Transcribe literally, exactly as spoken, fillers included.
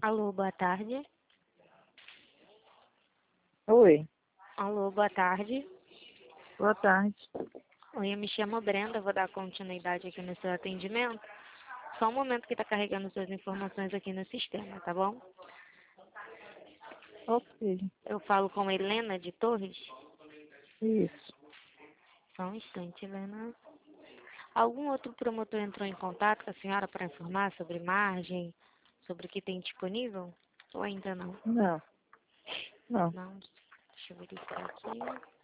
Alô, boa tarde. Oi, Alô, boa tarde. boa tarde. Oi, eu me chamo Brenda, vou dar continuidade aqui no seu atendimento. Só um momento que está carregando suas informações aqui no sistema, tá bom? Ok, Eu falo com Helena de Torres. isso. Só um instante, Helena. Algum outro promotor entrou em contato com a senhora para informar sobre margem, sobre o que tem disponível? Ou ainda não? Não, não. Não. Deixa eu verificar aqui.